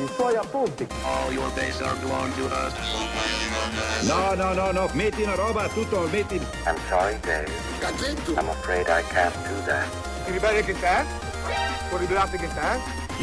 i suoi appunti. All your base are belong to us. No, metti una roba, tutto, metti... I'm sorry, Dave. I'm afraid I can't do that. Ti ribelli che te? Può ribellarti che te?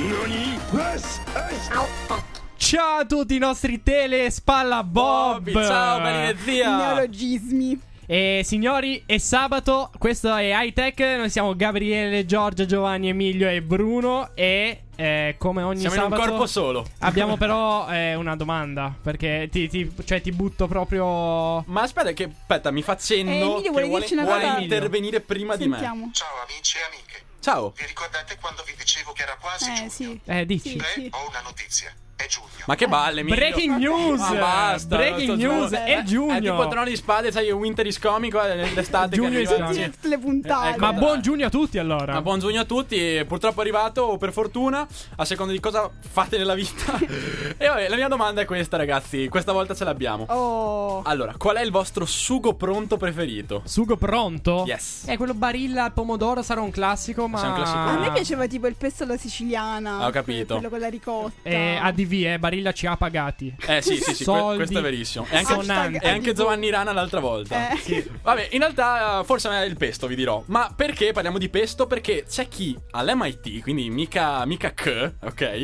Ciao a tutti i nostri Telespalla Bob. Ciao belli zia. Neologismi. E signori, è sabato, questo è High Tech. Noi siamo Gabriele, Giorgio, Giovanni, Emilio e Bruno. E come ogni siamo sabato in un corpo solo. abbiamo però una domanda. Perché ti butto proprio. Ma aspetta, mi fa cenno Emilio che vuole dirci una cosa. intervenire prima Sentiamo. di me. Ciao amici e amiche. Ciao. Vi ricordate quando vi dicevo che era quasi giugno? Sì. Dici. Sì. Ho una notizia. È giugno. Ma che balle, Emilio. Breaking news. Ma basta. Breaking news. È giugno. È tipo Trono di Spade, sai, Winter is Coming l'estate Giugno che is arriva. coming. Tutte le puntate. Ecco. Ma buon giugno a tutti allora. Ma buon giugno a tutti. Purtroppo è arrivato, o per fortuna, a seconda di cosa fate nella vita. E vabbè, la mia domanda è questa, ragazzi. Questa volta ce l'abbiamo. Oh. Allora, qual è il vostro sugo pronto preferito? Sugo pronto? Yes. Quello Barilla al pomodoro sarà un classico, ma Sì, un classico. A me piaceva tipo il pesto alla siciliana. Ho capito. Quello con la ricotta. ADV, Barilla ci ha pagati. Sì, Soldi. questo è verissimo. E Sonanti. anche Giovanni Rana l'altra volta. Vabbè, in realtà forse è il pesto, vi dirò. Ma perché parliamo di pesto? Perché c'è chi all'MIT, quindi mica ok,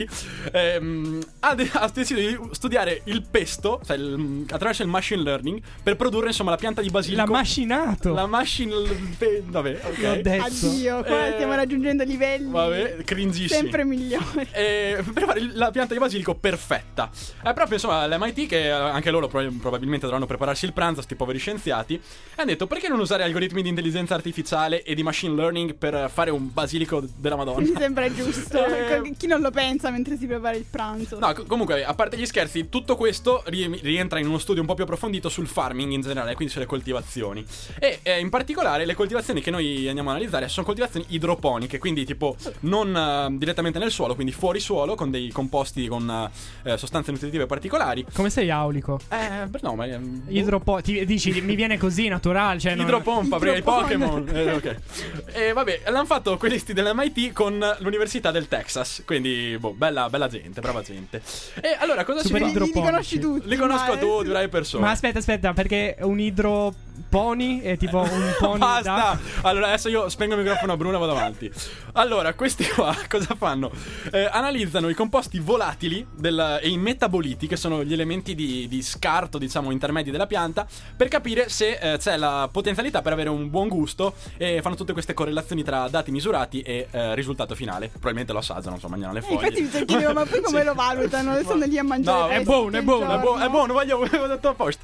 ha deciso di studiare il pesto, cioè attraverso il machine learning, per produrre insomma la pianta di basilico. L'ha macinato. La vabbè, ok. L'ho detto. Addio, qua stiamo raggiungendo livelli Vabbè, cringissimi. sempre migliori. Per fare la pianta di basilico perfetta. È proprio insomma l'MIT, che anche loro probabilmente dovranno prepararsi il pranzo, sti poveri scienziati, hanno detto: perché non usare algoritmi di intelligenza artificiale e di machine learning per fare un basilico della Madonna? Mi sembra giusto. Chi non lo pensa mentre si prepara il pranzo? No, comunque, a parte gli scherzi, tutto questo rientra in uno studio un po' più approfondito sul farming in generale, quindi sulle coltivazioni. E in particolare le coltivazioni che noi andiamo a analizzare sono coltivazioni idroponiche, quindi tipo non direttamente nel suolo, quindi fuori suolo, con dei composti con sostanze nutritive particolari. Come sei aulico? No, ma Dici, mi viene così naturale, cioè idropompa, perché i Pokémon. Ok. E vabbè, l'hanno fatto questi dell'MIT con l'Università del Texas. Quindi, bella gente, brava gente. E allora cosa Super si fa? Li conosci tutti. Li conosco tutti, varie persone. Ma aspetta, perché un idroponi è tipo un pony. Basta. Allora adesso io spengo il microfono a Bruno e vado avanti. Allora, questi qua cosa fanno? Analizzano i composti volatili e i metaboliti, che sono gli elementi di scarto, diciamo, intermedi della pianta, per capire se c'è la potenzialità per avere un buon gusto, e fanno tutte queste correlazioni tra dati misurati e risultato finale. Probabilmente lo assaggiano, insomma, mangiano le foglie. Infatti mi chiedevo, ma poi come lo valutano? Stanno lì a mangiare. No, è buono, avevo detto a posto.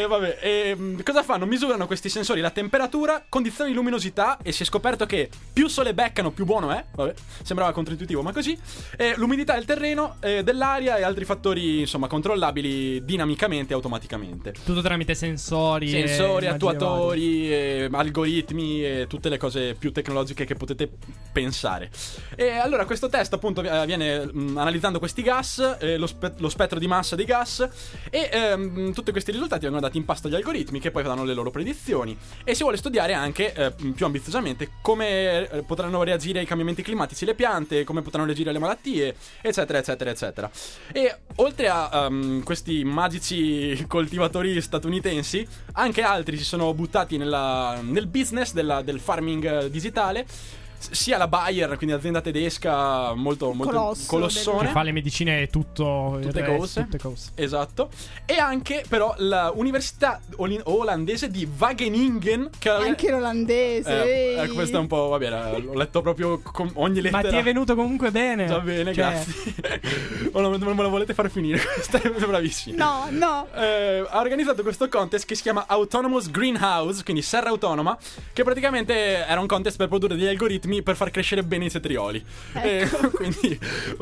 Cosa fanno? Misurano questi sensori la temperatura, condizioni di luminosità, e si è scoperto che più sole beccano più buono è. Vabbè, sembrava controintuitivo, ma così. L'umidità del terreno, dell'aria e altri fattori, insomma, controllabili dinamicamente e automaticamente. Tutto tramite sensori, attuatori, algoritmi e tutte le cose più tecnologiche che potete pensare. E allora questo test appunto viene analizzando questi gas, lo spettro di massa dei gas, e tutti questi risultati vengono dati in pasto agli algoritmi, che poi fanno le loro predizioni, e si vuole studiare anche più ambiziosamente come potranno reagire ai cambiamenti climatici le piante, come potranno reagire alle malattie, eccetera eccetera eccetera. E oltre a questi magici coltivatori statunitensi, anche altri si sono buttati nel business del farming digitale. Sia la Bayer, quindi azienda tedesca molto colossone, che fa le medicine e tutto, tutte cose. Esatto. E anche però l'università olandese di Wageningen, che anche l'olandese. questo è un po', vabbè, l'ho letto proprio con ogni lettera. Ma ti è venuto comunque bene. Va bene, grazie. Non me lo volete far finire? Stai bravissimi. No. Ha organizzato questo contest che si chiama Autonomous Greenhouse, quindi serra autonoma, che praticamente era un contest per produrre degli algoritmi per far crescere bene i cetrioli. Ecco. Quindi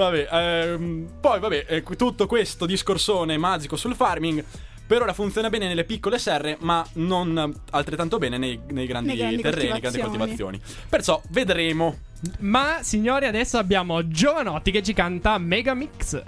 poi tutto questo discorsone magico sul farming per ora funziona bene nelle piccole serre, ma non altrettanto bene nei grandi terreni, grandi coltivazioni. Perciò vedremo. Ma signori, adesso abbiamo Giovanotti che ci canta Megamix.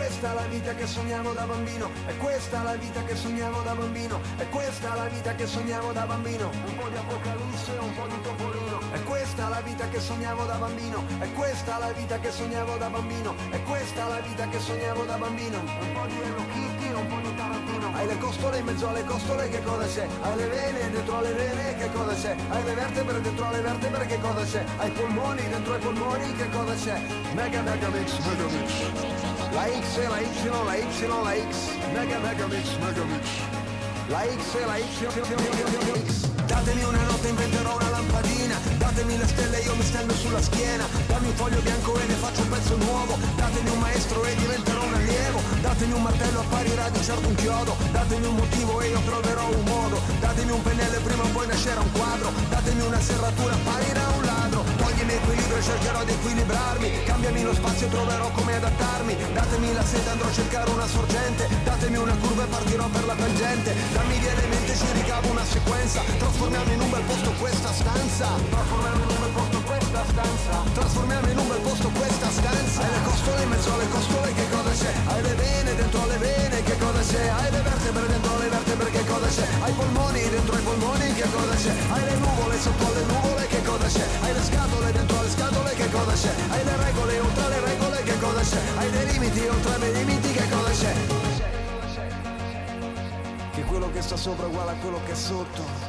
questa la vita che sognavo da bambino, è questa la vita che sognavo da bambino, è questa la vita che sognavo da bambino. Un po' di apocalisse, un po' di topolino. È questa la vita che sognavo da bambino, è questa la vita che sognavo da bambino, è questa la vita che sognavo da bambino. Un po' di Hello Kitty, un po' di Tarantino. Hai le costole in mezzo alle costole, che cosa c'è? Hai le vene dentro alle vene, che cosa c'è? Hai le vertebre dentro alle vertebre, che cosa c'è? Hai i polmoni dentro ai polmoni, che cosa c'è? Mega mega mix, mega mix. La X e la Y, la Y, la X. Mega mega mix, mega mix. La X e la Y, X. Datemi una notte, inventerò una lampadina. Datemi le stelle, io mi stendo sulla schiena. Dammi un foglio bianco e ne faccio un pezzo nuovo. Datemi un maestro e diventerò un allievo. Datemi un martello, apparirà di certo un chiodo. Datemi un motivo e io troverò un modo. Datemi un pennello e prima o poi nascerà un quadro. Datemi una serratura, apparirà un ladro. Toglimi equilibrio e cercherò di equilibrarmi. Cambiami lo spazio e troverò come adattarmi. Datemi la seta, andrò a cercare una sorgente. Datemi una curva e partirò per la tangente. Dammi gli elementi, ci ricavo una sequenza. Trasformiamo in un bel posto questa stanza. Trasformiamo in un bel posto questa stanza. Trasformiamo in un bel posto questa stanza. Hai le costole in mezzo alle costole, che cosa c'è? Hai le vene dentro alle vene, che cosa c'è? Hai le vertebre dentro le vertebre, che cosa c'è? Hai i polmoni dentro ai polmoni, che cosa c'è? Hai le nuvole sotto le nuvole, che cosa c'è? Hai le scatole dentro le scatole, che cosa c'è? Hai le regole oltre le regole, che cosa c'è? Hai dei limiti oltre dei limiti, che cosa c'è? Che quello che sta sopra è uguale a quello che è sotto.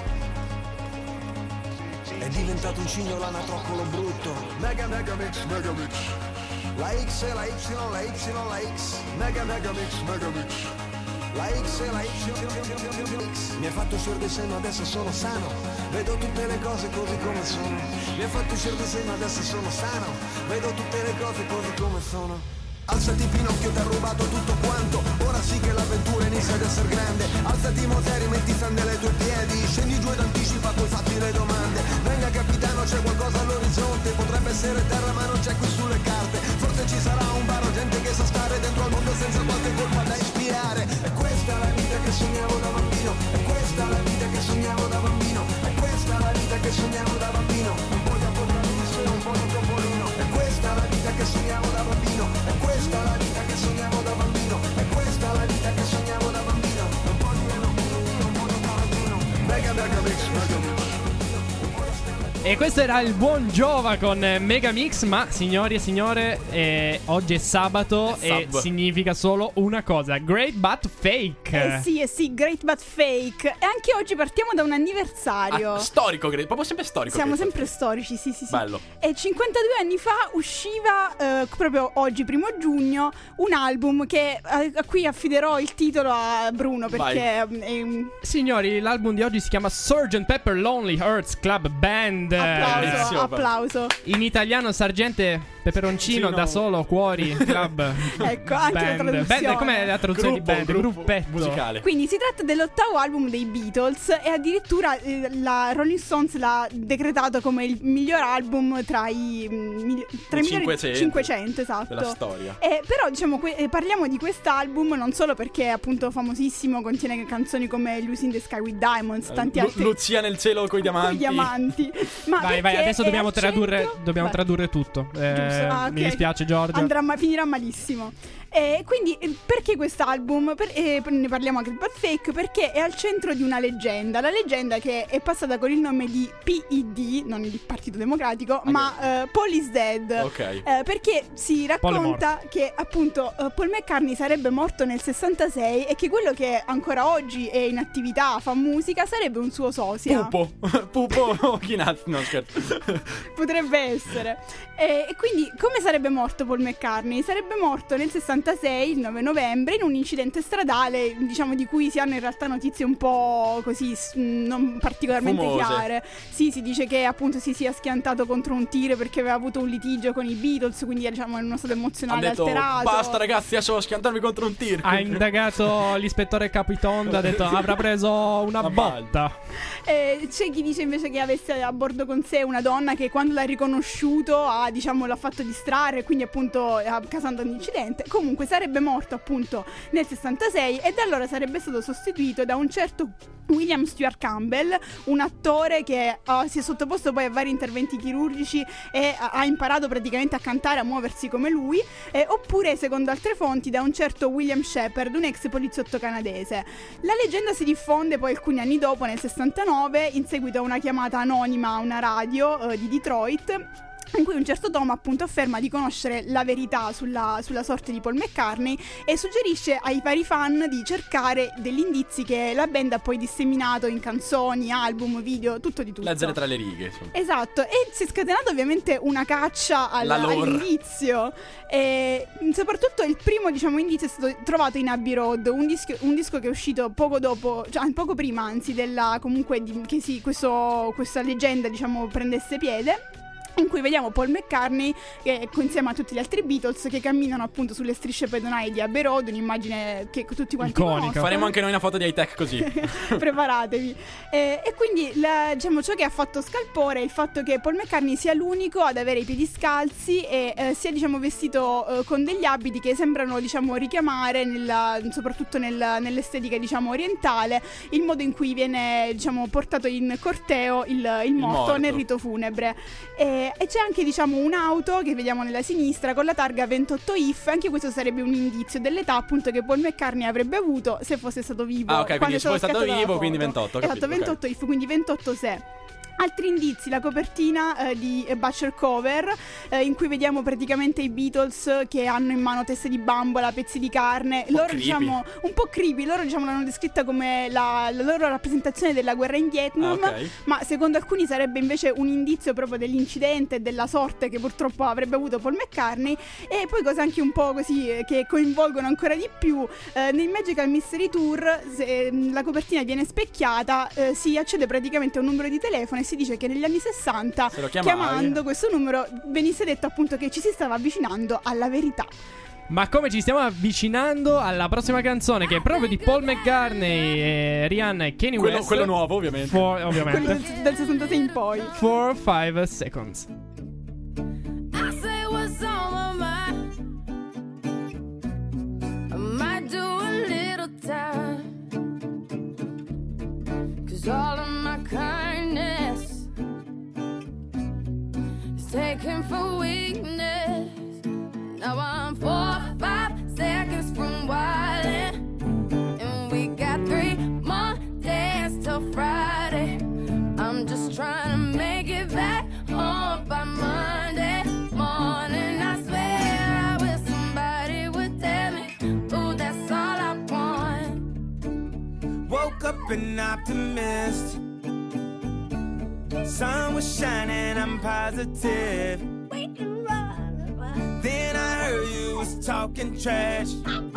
È diventato un cigno l'anatroccolo brutto. Mega mega mix, mega mix. La X e la Y, la Y, la X. Mega mega mix, mega mix. La X e la Y, X. Mi ha fatto uscire di seno, adesso sono sano. Vedo tutte le cose così come sono. Mi ha fatto uscire di seno, adesso sono sano. Vedo tutte le cose così come sono. Alzati Pinocchio, ti ha rubato tutto quanto. Ora sì che l'avventura inizia ad essere grande. Alzati Moteri, metti sandali ai tuoi piedi. Scendi giù ed anticipa, poi fatti le domande. Venga capitano, c'è qualcosa all'orizzonte. Potrebbe essere terra ma non c'è qui sulle carte. Forse ci sarà un bar o gente che sa stare dentro al mondo senza qualche colpa da ispirare. E questa la vita che sognavo da bambino. E questa la vita che sognavo da bambino. E questa la vita che sognavo da bambino. Un po' di apocalisse e un po' di topolino. E questa la vita che sognavo da bambino. E questa la vita che sognavo da bambino. E questa la vita che sognavo da bambino. Un po' di Hello Kitty, un po' di Tarantino. Mega mega mix, mega mix. E questo era il buon Giova con Mega Mix. Ma signori e signore, oggi è sabato e significa solo una cosa: Great But Fake. Sì, Great But Fake. E anche oggi partiamo da un anniversario storico, proprio sempre storico. Siamo sempre storici, sì. Bello. E 52 anni fa usciva, proprio oggi, 1 giugno, un album che a cui affiderò il titolo a Bruno, perché signori, l'album di oggi si chiama Sgt. Pepper Lonely Hearts Club Band. Applauso. In italiano Sargente Peperoncino da solo Cuori Club. Ecco, anche la traduzione. Band, com'è la traduzione di band? Gruppetto musicale. Quindi si tratta dell'8º album dei Beatles e addirittura la Rolling Stones l'ha decretato come il miglior album tra i migliori 500, esatto, della storia. Però diciamo parliamo di quest'album non solo perché è appunto famosissimo, contiene canzoni come Lucy in the Sky with Diamonds, tanti altri. Lucia nel cielo coi diamanti. Ma vai, adesso dobbiamo tradurre tutto. Mi dispiace, Giorgia. Finirà malissimo. Quindi perché quest'album? Ne parliamo anche di But Fake, perché è al centro di una leggenda. La leggenda che è passata con il nome di PED, non il Partito Democratico, ma Paul is Dead. Ok. Perché si racconta che appunto Paul McCartney sarebbe morto nel 66 e che quello che ancora oggi è in attività, fa musica, sarebbe un suo sosia. Pupo Chinazzi, no scherzo. Potrebbe essere. E quindi come sarebbe morto Paul McCartney? Sarebbe morto nel 66, il 9 novembre, in un incidente stradale, diciamo, di cui si hanno in realtà notizie un po' così non particolarmente famose. chiare. Sì, si dice che appunto si sia schiantato contro un tir perché aveva avuto un litigio con i Beatles, quindi diciamo in uno stato emozionale alterato. Basta ragazzi, adesso devo schiantarmi contro un tir. Ha indagato l'ispettore Capitonda, ha detto avrà preso una botta. C'è chi dice invece che avesse a bordo con sé una donna che quando l'ha riconosciuto l'ha fatto distrarre, quindi appunto ha causato un incidente. Comunque Comunque sarebbe morto appunto nel 66 e da allora sarebbe stato sostituito da un certo William Stuart Campbell, un attore che si è sottoposto poi a vari interventi chirurgici e ha imparato praticamente a cantare, a muoversi come lui, oppure secondo altre fonti da un certo William Shepard, un ex poliziotto canadese. La leggenda si diffonde poi alcuni anni dopo, nel 69, in seguito a una chiamata anonima a una radio di Detroit, in cui un certo Tom appunto afferma di conoscere la verità sulla sorte di Paul McCartney e suggerisce ai vari fan di cercare degli indizi che la band ha poi disseminato in canzoni, album, video, tutto di tutto. Leggere tra le righe, insomma. Esatto, e si è scatenata ovviamente una caccia all'indizio. E soprattutto il primo, diciamo, indizio è stato trovato in Abbey Road, un disco che è uscito poco dopo, cioè poco prima anzi della comunque che questa leggenda, diciamo, prendesse piede, in cui vediamo Paul McCartney che, insieme a tutti gli altri Beatles, che camminano appunto sulle strisce pedonali di Abbey Road, un'immagine che tutti quanti conoscono. Faremo anche noi una foto di high-tech così. Preparatevi. E quindi diciamo, ciò che ha fatto scalpore è il fatto che Paul McCartney sia l'unico ad avere i piedi scalzi e sia, diciamo, vestito con degli abiti che sembrano, diciamo, richiamare soprattutto nell'estetica, diciamo, orientale, il modo in cui viene, diciamo, portato in corteo il morto nel rito funebre. E c'è anche, diciamo, un'auto che vediamo nella sinistra con la targa 28 if. Anche questo sarebbe un indizio dell'età appunto che Paul McCartney avrebbe avuto se fosse stato vivo. Ah, ok, quindi se fosse stato vivo, quindi 28. Esatto, 28 if, quindi 28 se. Altri indizi, la copertina di Butcher Cover, in cui vediamo praticamente i Beatles che hanno in mano teste di bambola, pezzi di carne. Loro, diciamo, un po' creepy. Loro, diciamo, l'hanno descritta come la loro rappresentazione della guerra in Vietnam. Ma secondo alcuni sarebbe invece un indizio proprio dell'incidente e della sorte che purtroppo avrebbe avuto Paul McCartney. E poi cose anche un po' così che coinvolgono ancora di più. Nel Magical Mystery Tour, se la copertina viene specchiata, si accede praticamente a un numero di telefono e si dice che negli anni 60, chiamando questo numero, venisse detto appunto che ci si stava avvicinando alla verità. Ma come ci stiamo avvicinando alla prossima canzone, che è proprio di Paul McCartney e Rihanna e Kanye West. Quello nuovo, ovviamente. Ovviamente. Quello del 66 in poi. 4-5 seconds. I say what's on my mind. I might do a little time, 'cause all of my kindness taken for weakness. Now I'm 4 or 5 seconds from wildin', and we got 3 more days till Friday. I'm just trying to make it back home by Monday morning. I swear I wish somebody would tell me, ooh, that's all I want. Woke up an optimist. Sun was shining, I'm positive. Then I heard you was talking trash.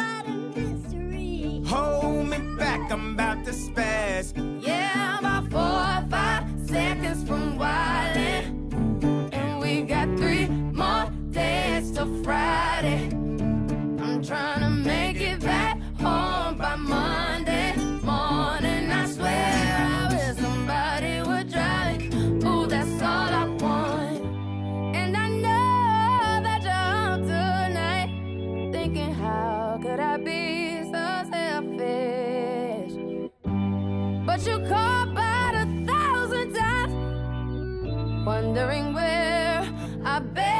Hold me back, I'm about to spaz. Yeah, about 4 or 5 seconds from wildin', and we got 3 more days till Friday. I'm trying to make it back home by Monday morning. I swear I wish somebody would drive me. Ooh, that's all I want. And I know that you're home tonight, thinking how could I be so selfish? But you called about 1,000 times, wondering where I've been.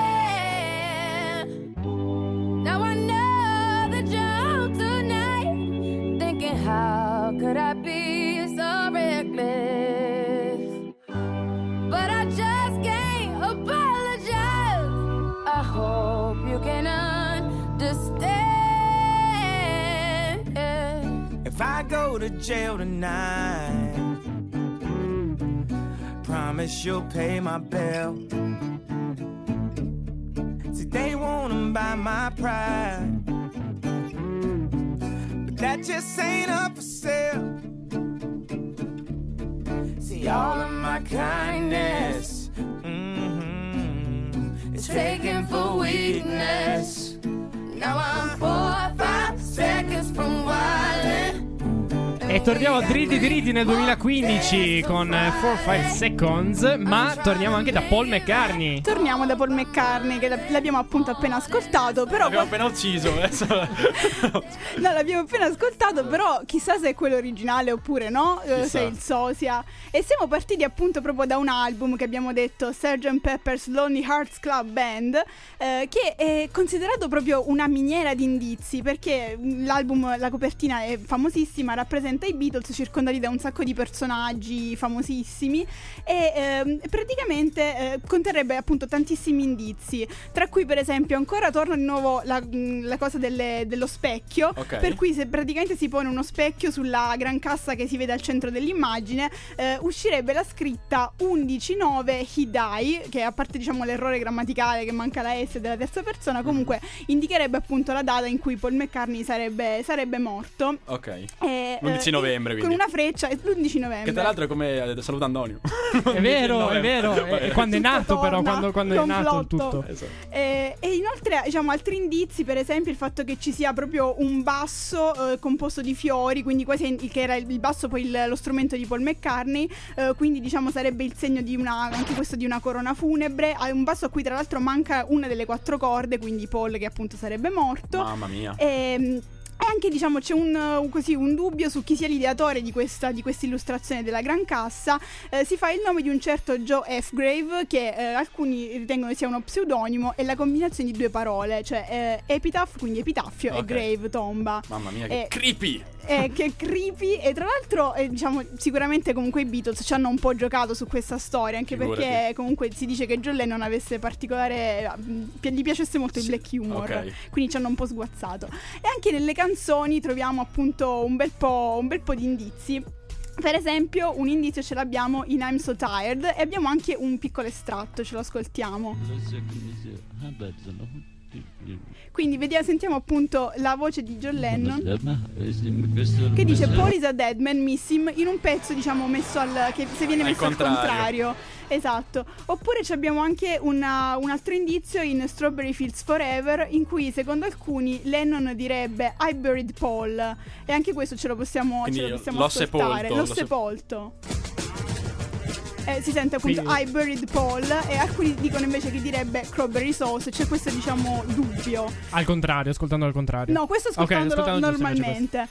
Now I know that you're home tonight, thinking how could I be so reckless? But I just can't apologize. I hope you can understand. If I go to jail tonight, promise you'll pay my bill. See, they wanna buy my pride, but that just ain't up for sale. See, all of my kindness, It's taken for weakness. Now I'm 4 or 5 seconds from wildin', E torniamo dritti nel 2015 con 4-5 Seconds, ma torniamo anche da Paul McCartney. Torniamo da Paul McCartney, che l'abbiamo appunto appena ascoltato, però l'abbiamo appena ucciso. No, l'abbiamo appena ascoltato, però chissà se è quello originale oppure no, se è il sosia. E siamo partiti appunto proprio da un album che abbiamo detto, Sgt. Pepper's Lonely Hearts Club Band, che è considerato proprio una miniera di indizi, perché l'album, la copertina è famosissima, rappresenta i Beatles circondati da un sacco di personaggi famosissimi e praticamente conterrebbe appunto tantissimi indizi, tra cui per esempio ancora torna di nuovo la cosa dello specchio, per cui se praticamente si pone uno specchio sulla gran cassa che si vede al centro dell'immagine, uscirebbe la scritta 11-9 he die, che a parte diciamo l'errore grammaticale che manca la S della terza persona, comunque indicherebbe appunto la data in cui Paul McCartney sarebbe morto. L'11 novembre, quindi. Con una freccia, l'11 novembre. Che tra l'altro è come Saluta Antonio. È vero. È quando è nato, però quando è nato il tutto. Esatto. E inoltre, diciamo, altri indizi, per esempio il fatto che ci sia proprio un basso composto di fiori, quindi quasi che era il basso poi lo strumento di Paul McCartney, quindi diciamo sarebbe il segno di anche questo di una corona funebre. Ha un basso a cui tra l'altro manca una delle 4 corde, quindi Paul che appunto sarebbe morto. Mamma mia. E anche diciamo c'è un dubbio su chi sia l'ideatore di questa illustrazione della gran cassa. Si fa il nome di un certo Joe F. Grave, che alcuni ritengono sia uno pseudonimo, e la combinazione di 2 parole, cioè epitaph, quindi epitaffio, e grave, tomba. Mamma mia, che creepy! Che creepy. E tra l'altro diciamo sicuramente comunque i Beatles ci hanno un po' giocato su questa storia, anche perché comunque si dice che John Lennon avesse particolare, gli piacesse molto il black humor, quindi ci hanno un po' sguazzato. E anche nelle canzoni troviamo appunto un bel po' di indizi. Per esempio un indizio ce l'abbiamo in I'm So Tired, e abbiamo anche un piccolo estratto, ce lo ascoltiamo. Quindi sentiamo appunto la voce di John Lennon che dice Paul is a dead man, miss him, in un pezzo diciamo messo che se viene messo al contrario. Esatto. Oppure abbiamo anche un altro indizio in Strawberry Fields Forever, in cui secondo alcuni Lennon direbbe I buried Paul, e anche questo ce lo possiamo ascoltare. L'ho sepolto. Si sente appunto I buried Paul, e alcuni dicono invece che direbbe Strawberry Sauce. C'è questo diciamo dubbio. Al contrario, ascoltando al contrario. No, questo ascoltandolo normalmente.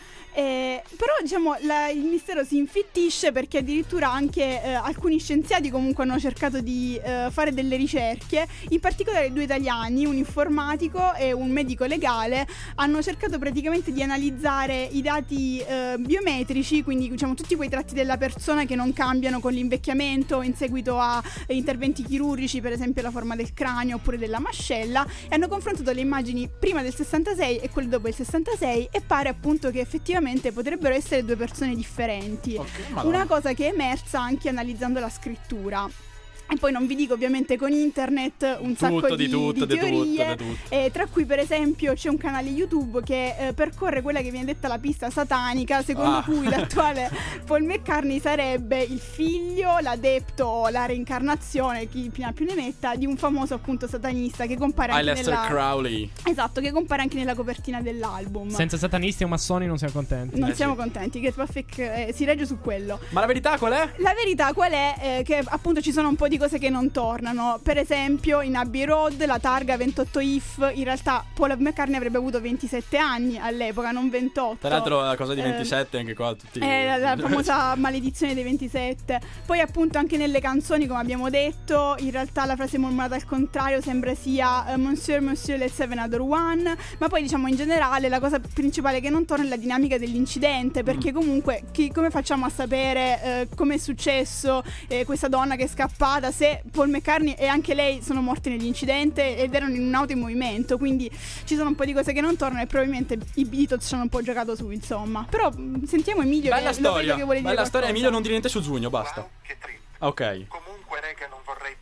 Però diciamo il mistero si infittisce, perché addirittura anche alcuni scienziati comunque hanno cercato di fare delle ricerche. In particolare 2 italiani, un informatico e un medico legale, hanno cercato praticamente di analizzare i dati biometrici, quindi diciamo tutti quei tratti della persona che non cambiano con l'invecchiamento in seguito a interventi chirurgici, per esempio la forma del cranio oppure della mascella, e hanno confrontato le immagini prima del 66 e quelle dopo il 66, e pare appunto che effettivamente potrebbero essere 2 persone differenti. Una cosa che è emersa anche analizzando la scrittura. E poi non vi dico ovviamente con internet un sacco di teorie, tra cui per esempio c'è un canale YouTube che percorre quella che viene detta la pista satanica, secondo cui l'attuale Paul McCartney sarebbe il figlio, l'adepto, la reincarnazione, chi più ne metta, di un famoso appunto satanista che compare anche Aleister Crowley. Esatto, che compare anche nella copertina dell'album. Senza satanisti o massoni non siamo contenti. Non siamo contenti, che si regge su quello. Ma la verità qual è? La verità qual è? Che appunto ci sono un po' di cose che non tornano. Per esempio in Abbey Road la targa 28 if, in realtà Paul McCartney avrebbe avuto 27 anni all'epoca, non 28. Tra l'altro la cosa di 27 anche qua tutti la famosa maledizione dei 27. Poi appunto anche nelle canzoni, come abbiamo detto, in realtà la frase mormorata al contrario sembra sia Monsieur, let's have another one. Ma poi diciamo in generale la cosa principale che non torna è la dinamica dell'incidente, perché comunque come facciamo a sapere come è successo, questa donna che è scappata, se Paul McCartney e anche lei sono morti nell'incidente ed erano in un'auto in movimento. Quindi ci sono un po' di cose che non tornano, e probabilmente i Beatles ci hanno un po' giocato su, insomma. Però sentiamo Emilio, bella storia, che vuole dire bella storia. qualcosa. Emilio, non dire niente su Giugno, basta. Che trip. Ok. Comunque, rega, non vorrei dire, ma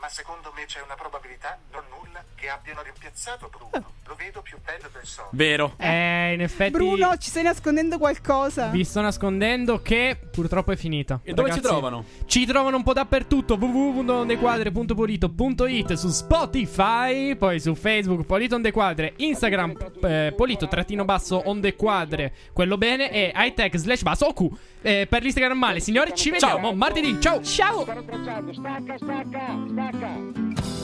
Ma secondo me c'è una probabilità, non nulla, che abbiano rimpiazzato Bruno. Lo vedo più bello del solito. Vero. In effetti Bruno, ci stai nascondendo qualcosa? vi sto nascondendo che purtroppo è finita. E dove ci Ragazzi, trovano? Ci trovano un po' dappertutto. www.ondequadre.polito.it, su Spotify, poi su Facebook Polito Ondequadre, Instagram Polito_ondequadre, quello bene, e hightech/basso Oku per l'Instagram male. Signori, ci vediamo martedì. Ciao. Ciao. Stacca.